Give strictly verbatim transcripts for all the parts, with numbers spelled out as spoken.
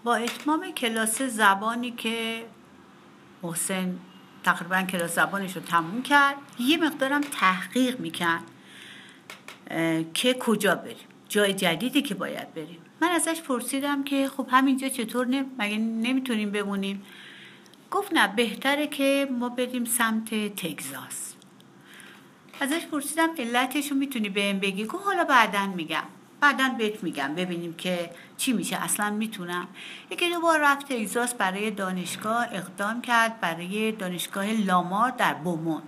با اتمام کلاس زبانی که محسن تقریبا کلاس زبانش رو تموم کرد، یه مقدارم تحقیق میکرد که کجا بریم، جای جدیدی که باید بریم. من ازش پرسیدم که خب همینجا چطور نه؟ مگه نمیتونیم بمونیم؟ گفت نه، بهتره که ما بریم سمت تگزاس. ازش پرسیدم علتش رو میتونی بهم بگی؟ گفت حالا بعدن میگم بعدن بهت میگم ببینیم که چی میشه، اصلا میتونم. یکی دو بار رفت تگزاس برای دانشگاه اقدام کرد، برای دانشگاه لامار در بومونت.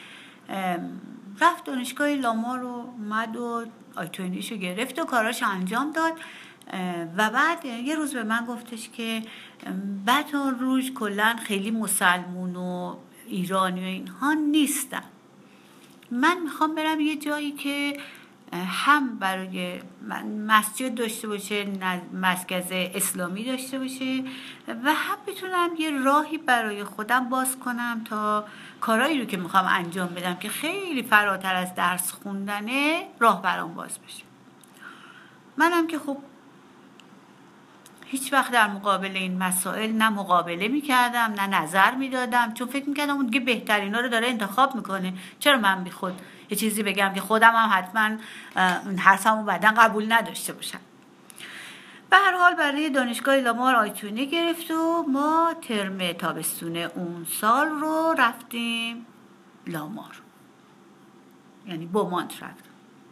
رفت دانشگاه لامار رو اومد و آیتونیشو گرفت و کاراش انجام داد و بعد یه روز به من گفتش که بتون روژ کلن خیلی مسلمون و ایرانی و اینها نیستن، من میخوام برم یه جایی که هم برای مسجد داشته باشه، مسجد اسلامی داشته باشه و هم بتونم یه راهی برای خودم باز کنم تا کارهایی رو که میخوام انجام بدم که خیلی فراتر از درس خوندنه راه برام باز بشه. منم که خب هیچ وقت در مقابل این مسائل نه مقابله میکردم نه نظر میدادم، چون فکر میکردم اون دیگه بهترینا رو داره انتخاب میکنه، چرا من بی خود یه چیزی بگم که خودم هم حتما حرفمو بعدن قبول نداشته باشم. به هر حال برای دانشگاه لامار آیتونی گرفت و ما ترم تابستون اون سال رو رفتیم لامار، یعنی بومونت رفتیم.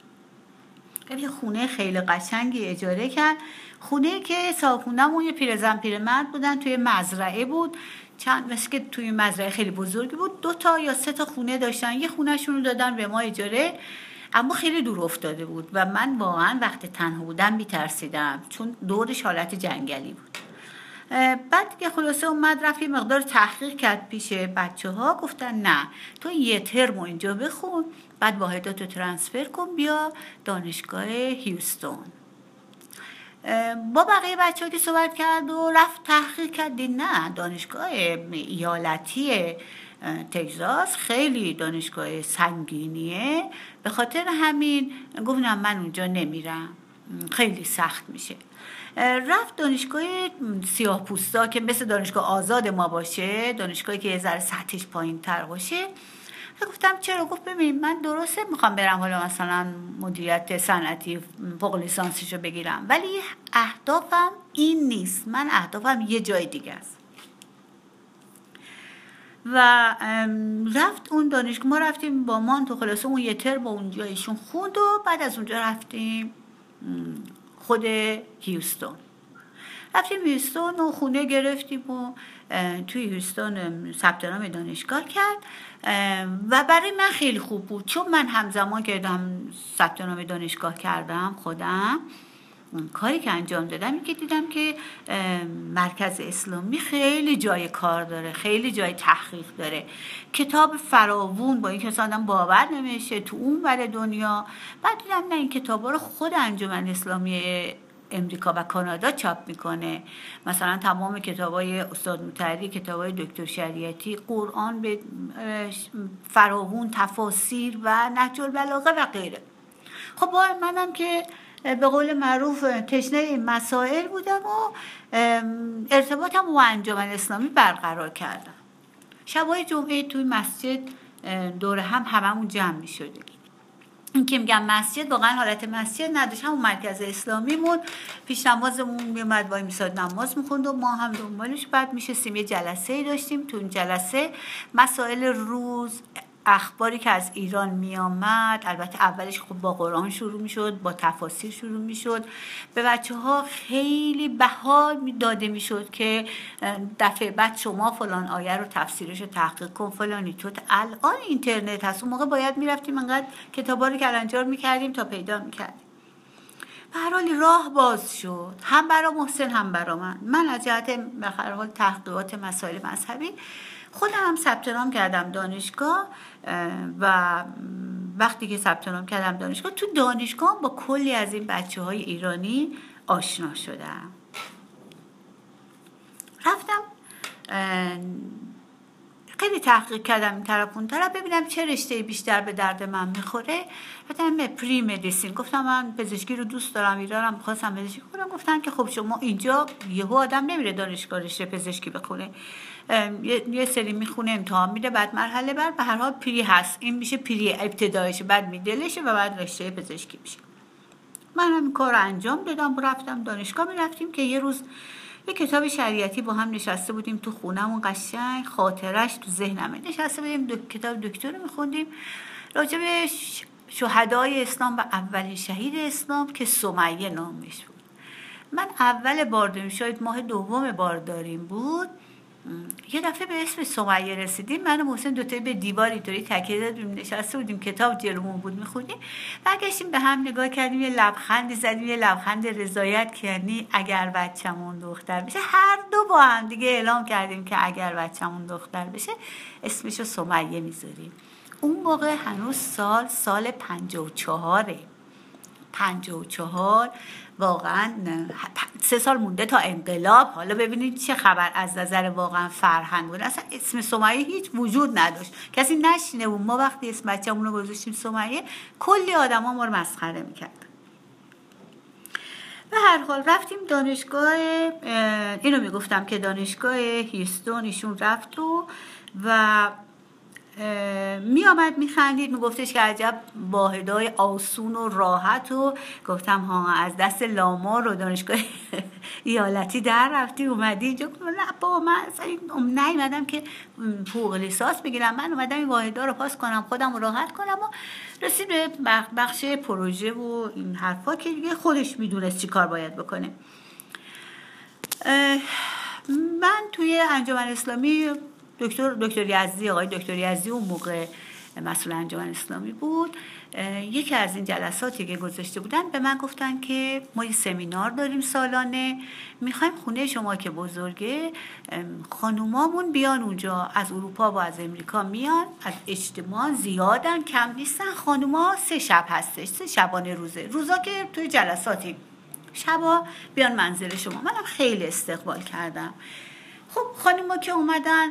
یه خونه خیلی قشنگی اجاره کرد، خونه که صاحبخونه‌مون یه پیرزن پیرمرد بودن، توی مزرعه بود، چند مثل که توی مزرعه خیلی بزرگی بود، دو تا یا سه تا خونه داشتن، یه خونهشون رو دادن به ما اجاره، اما خیلی دور افتاده بود و من واقعا وقت تنها بودم میترسیدم چون دورش حالت جنگلی بود. بعد که خلاصه اومد رفت یه مقدار تحقیق کرد پیش بچه ها، گفتن نه تو یه ترم اینجا بخون، بعد واحداتو ترانسفر کن بیا دانشگاه هیوستون. با بقیه بچه ها که صحبت کرد و رفت تحقیق کرد، نه دانشگاه ایالتی تگزاس خیلی دانشگاه سنگینیه، به خاطر همین گفتم من اونجا نمیرم، خیلی سخت میشه. رفت دانشگاه سیاه پوستا که مثل دانشگاه آزاد ما باشه، دانشگاهی که یه ذره سطحش پایین تر باشه. گفتم چرا؟ گفت ببین من درسته میخوام برم حالا مثلا مدیریت صنعتی فوق لیسانسشو بگیرم، ولی اهدافم این نیست، من اهدافم یه جای دیگه است. و رفت اون دانشگاه، ما رفتیم با مان تو خلاصه اون یه ترم با اونجا ایشون خوند و بعد از اونجا رفتیم خود هیوستون. رفتیم هیوستون و خونه گرفتیم و توی هیوستون ثبت نام دانشگاه کرد و برای من خیلی خوب بود، چون من همزمان که ثبت نام دانشگاه کردم خودم کاری که انجام دادم این که دیدم که مرکز اسلامی خیلی جای کار داره، خیلی جای تحقیق داره، کتاب فراوون با این که آدم باور نمیشه تو اون ور دنیا. بعد دیدم نه این کتابا رو خود انجمن اسلامی امریکا و کانادا چاپ میکنه، مثلا تمام کتابای استاد مطهری، کتابای دکتر شریعتی، قرآن به فراوون، تفاسیر و نهج البلاغه و غیره. خب منم که به قول معروف تشنه این مسائل بودم و ارتباطم با انجمن اسلامی برقرار کردم. شبای جمعه توی مسجد دور هم هممون جمع می شدیم. این که میگم مسجد واقعا حالت مسجد نداشت، همون مرکز اسلامی مون، پیش نمازمون میومد وای میساد نماز میخوند و ما هم دنبالش. بعد میشستیم یه جلسه داشتیم، تو اون جلسه مسائل روز، اخباری که از ایران می آمد، البته اولش خب با قرآن شروع می شد، با تفاسیر شروع می شد، به بچه ها خیلی بها داده می شد که دفعه بعد شما فلان آیه رو تفسیرش رو تحقیق کن فلانی. تو الان اینترنت هست، اون موقع باید می رفتیم انقدر کتابا رو کلنجار می کردیم تا پیدا می کردیم. به هر حال راه باز شد، هم برا محسن هم برا من. من از جهت به هر حال تحقیقات مسائل مذهبی خودم هم ثبت نام کردم دانشگاه و وقتی که ثبت نام کردم دانشگاه، تو دانشگاه با کلی از این بچه‌های ایرانی آشنا شدم. رفتم خیلی تحقیق کردم این طرف اون طرف ببینم چه رشته بیشتر به درد من میخوره. گفتم پری مدیسین. گفتم من پزشکی رو دوست دارم، ایرانم می‌خواستم پزشکی کنم. گفتن که خب شما اینجا یهو آدم نمیره دانشگاه رشته پزشکی بخونه، یه سری میخونه امتحان میده، بعد مرحله بعد به هر حال پری هست، این میشه پری ابتدایشه، بعد میدلشه و بعد رشته پزشکی میشه. من هم کار رو انجام دادم، رفتم دانشگاه. میرفتیم که یه روز یه کتاب شریعتی با هم نشسته بودیم تو خونمون، قشنگ خاطرش تو ذهنمه، نشسته بودیم دو کتاب دکتر رو میخوندیم راجع به شهدای اسلام و اولین شهید اسلام که سمیه نامش بود. من اول بارداریم، شاید ماه دوم بارداریم بود، یه دفعه به اسم سمیه رسیدیم. من و محسن دوتایی به دیوار اینطوری تکیه دادیم، نشسته بودیم کتاب جلومون بود میخوندیم، برگشتیم به هم نگاه کردیم، یه لبخند زدیم، یه لبخند رضایت که یعنی اگر بچه‌مون دختر بشه. هر دو با هم دیگه اعلام کردیم که اگر بچه‌مون دختر بشه اسمشو سمیه میذاریم. اون موقع هنوز سال سال پنجاه و چهاره پنجاه و چهار، واقعا سه سال مونده تا انقلاب. حالا ببینید چه خبر از نظر واقعا فرهنگ بود. اصلا اسم سمیه هیچ وجود نداشت، کسی نشینه بود. ما وقتی اسم بچه‌مون رو گذاشتیم سمیه، کلی آدما ما رو مسخره میکردن. به هر حال رفتیم دانشگاه، اینو میگفتم که دانشگاه هیستون ایشون رفت و و می آمد می خندید، می گفتش که عجب واحدای آسون و راحت. و گفتم ها از دست لاما رو دانشگاه ایالتی در رفتی اومدی اینجا؟ نه با من اصلا نیومدم که فوق لیسانس بگیرم، من اومدم این واحدا رو پاس کنم، خودم رو راحت کنم. و رسید به بخش پروژه و این حرفا که دیگه خودش میدونست چی کار باید بکنه. من توی انجمن اسلامی دکتر دکتر یزدی آقای دکتر یزدی اون موقع مسئول انجمن اسلامی بود، یکی از این جلساتی که گذاشته بودن به من گفتن که ما یه سمینار داریم سالانه، میخوایم خونه شما که بزرگه خانومامون بیان اونجا، از اروپا و از امریکا میان، از اجتماع زیادن، کم نیستن. خانوما سه شب هستش، سه شبانه روزه، روزا که توی جلساتی، شبا بیان منزل شما. منم خیلی استقبال کردم. خب خانوما که اومدن،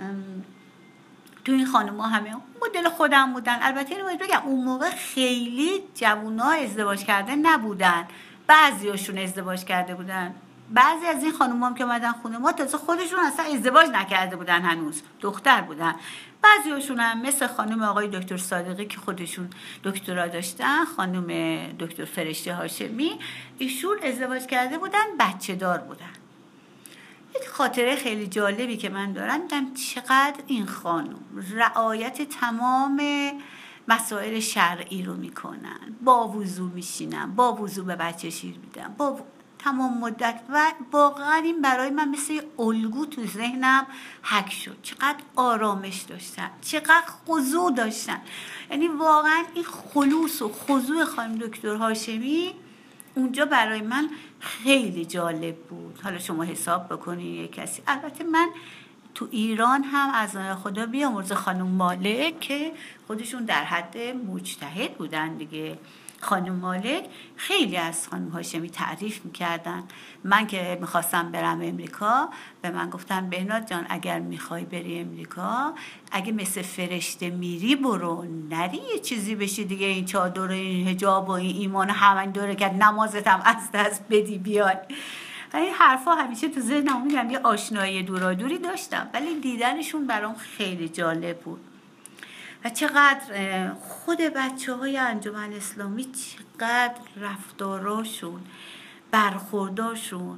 تو این خانوما همه مدل خودم بودن. البته اینو باید بگم اون موقع خیلی جوونا ازدواج کرده نبودن، بعضیاشون ازدواج کرده بودن. بعضی از این خانوما هم که اومدن خونه ما تازه خودشون اصلا ازدواج نکرده بودن، هنوز دختر بودن. بعضیاشون هم مثل خانم آقای دکتر صادقی که خودشون دکترا داشتن، خانم دکتر فرشته هاشمی، ایشون ازدواج کرده بودن، بچه دار بودن. یک خاطره خیلی جالبی که من دارم، دیدم چقدر این خانم رعایت تمام مسائل شرعی رو میکنن، با وضو میشینن، با وضو به بچه شیر میدن، با تمام مدت. و واقعا این برای من مثل الگو تو ذهنم حک شد. چقدر آرامش داشتن، چقدر خضوع داشتن. یعنی واقعا این خلوص و خضوع خانم دکتر هاشمی اونجا برای من خیلی جالب بود. حالا شما حساب بکنید یک کسی، البته من تو ایران هم از خدا بیامرزه خانم مالک که خودشون در حد مجتهد بودن دیگه. خانم مالک خیلی از خانم هاشمی تعریف میکردن. من که میخواستم برم امریکا به من گفتن بهناد جان اگر میخوای بری امریکا، اگه مثل فرشته میری برو، نری یه چیزی بشی دیگه، این چادر و این حجاب و این ایمان همین دوره که نمازت هم از دست بدی بیای. این حرفا همیشه تو ذهنم میگم، یه آشنایی دورا دوری داشتم، ولی دیدنشون برام خیلی جالب بود. و چقدر خود بچه های انجمن اسلامی، چقدر رفتاراشون، برخورداشون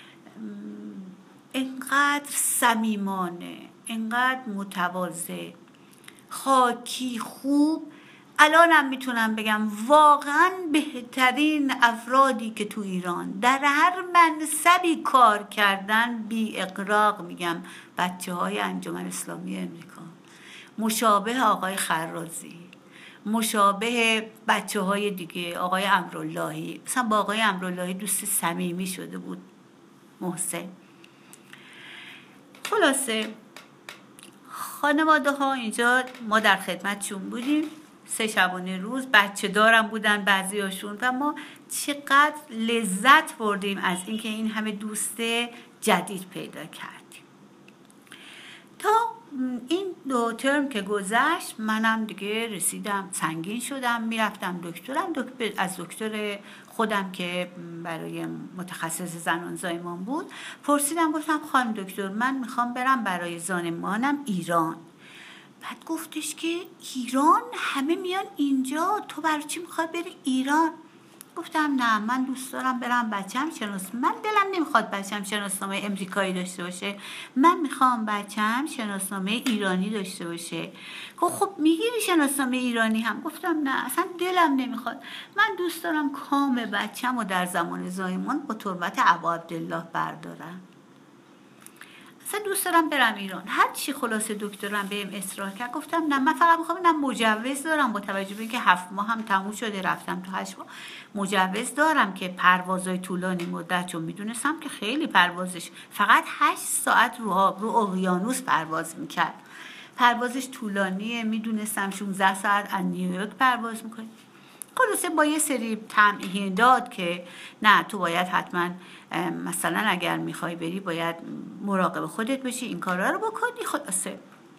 اینقدر صمیمانه، اینقدر متواضع، خاکی، خوب. الانم میتونم بگم واقعا بهترین افرادی که تو ایران در هر منصبی کار کردن، بی اغراق میگم بچه های انجمن اسلامی امریکا، مشابه آقای خرازی، مشابه بچه های دیگه، آقای امراللهی. مثلا با آقای امراللهی دوست صمیمی شده بود محسن. خلاصه خانواده ها اینجا ما در خدمتشون بودیم، سه شبانه روز، بچه دارم بودن بعضی هاشون، و ما چقدر لذت بردیم از اینکه این همه دوست جدید پیدا کردیم. تا این دو ترم که گذشت منم دیگه رسیدم سنگین شدم، میرفتم دکترم دکتر از دکتر خودم که برای متخصص زنان زایمان بود پرسیدم، گفتم خانم دکتر من میخوام برم برای زایمانم ایران. بعد گفتش که ایران همه میان اینجا، تو برای چی میخوای بری ایران؟ گفتم نه من دوست دارم برم بچم شناس، من دلم نمیخواد بچم شناسنامه امریکایی داشته باشه، من میخوام بچم شناسنامه ایرانی داشته باشه. گفت خب میگیری شناسنامه ایرانی هم؟ گفتم نه اصلا دلم نمیخواد، من دوست دارم کام بچم و در زمان زایمان با تربت ابا عبدالله بردارم، اصلا دوست دارم برم ایران. هر چی خلاصه دکترم بهم اصرار کرد، گفتم نه من فقط میخوام اینم مجوز دارم، با توجه به اینکه هفت ماه هم تموم شده رفتم تو هشت ماه، مجوز دارم که پروازهای طولانی مدت، چون میدونستم که خیلی پروازش فقط هشت ساعت رو رو اقیانوس پرواز میکرد، پروازش طولانیه، میدونستم شانزده ساعت از نیویورک پرواز میکنه. خلاصه با یه سری تمهید داد که نه تو باید حتما مثلا اگر میخوای بری باید مراقب خودت باشی، این کارا رو بکنی. خلاصه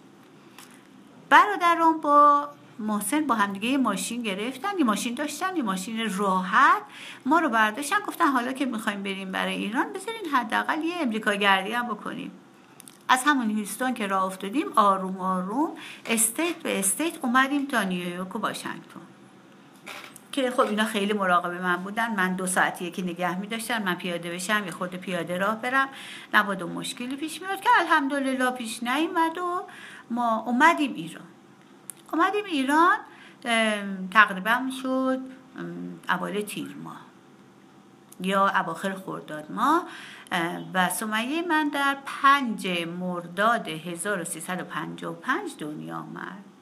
برادرم با محسن با همدیگه یه ماشین گرفتن، یه ماشین داشتن، یه ماشین راحت ما رو برداشتن، گفتن حالا که میخوایم بریم برای ایران بذارین حداقل یه امریکا گردی هم بکنیم. از همون هیوستون که راه افتادیم آروم آروم استیت به استیت اومدیم تا نیویورک و واشنگتن، که خب اینا خیلی مراقب من بودن، من دو ساعتی که نگه می داشتن من پیاده بشم، یه خود پیاده راه برم، نباید و مشکلی پیش میاد که الحمدلله پیش نیومد و ما اومدیم ایران. اومدیم ایران تقریبا شد اوایل تیر ماه یا اواخر خرداد ماه و سمیه من در پنج مرداد هزار و سیصد و پنجاه و پنج دنیا آمد.